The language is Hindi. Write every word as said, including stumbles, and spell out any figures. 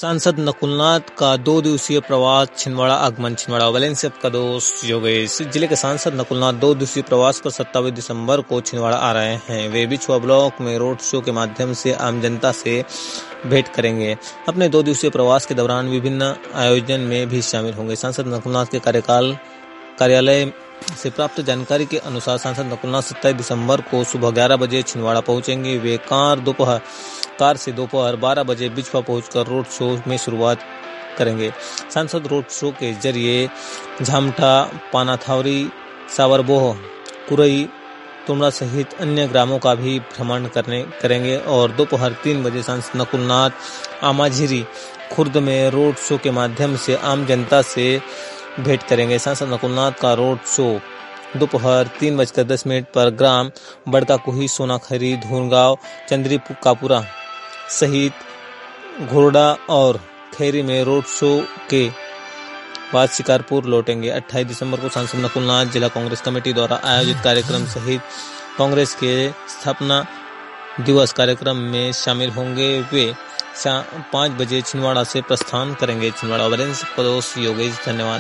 सांसद नकुलनाथ का दो दिवसीय प्रवास छिंदवाड़ा आगमन। छिंदवाड़ा वालेंस से आपका दोस्त योगेश। जिले के सांसद नकुलनाथ दो दिवसीय प्रवास पर सत्ताईस दिसंबर को छिंदवाड़ा आ रहे हैं। वे बिछुआ ब्लॉक में रोड शो के माध्यम से आम जनता से भेंट करेंगे। अपने दो दिवसीय प्रवास के दौरान विभिन्न आयोजन में भी शामिल होंगे। सांसद नकुलनाथ के कार्यकाल कार्यालय से प्राप्त जानकारी के अनुसार सांसद नकुलनाथ सत्ताईस दिसंबर को सुबह ग्यारह बजे छिंदवाड़ा पहुंचेंगे। वे कार दोपहर कार से दोपहर बारह बजे बिछुआ पहुंचकर रोड शो में शुरुआत करेंगे। सांसद रोड शो के जरिए झामठा, पानाथावरी, सावरबोह, कुरई, तुमड़ा सहित अन्य ग्रामों का भी भ्रमण करने करेंगे और दोपहर तीन बजे सांसद नकुलनाथ आमाझिरी, खुर्द में रोड शो के माध्यम से आम जनता से भेंट करेंगे। सांसद नकुलनाथ का रोड शो दोपहर तीन बजकर दस मिनट पर ग्राम बड़का कुही, सोनाखरी, धूनगांव, चंद्री कापुरा सहित घोरडा और खैरी में रोड शो के बाद शिकारपुर लौटेंगे। अट्ठाईस दिसंबर को सांसद नकुलनाथ जिला कांग्रेस कमेटी द्वारा आयोजित कार्यक्रम सहित कांग्रेस के स्थापना दिवस कार्यक्रम में शामिल होंगे। वे पाँच बजे छिंदवाड़ा से प्रस्थान करेंगे। छिंदवाड़ा वालेंस से योगेश। धन्यवाद।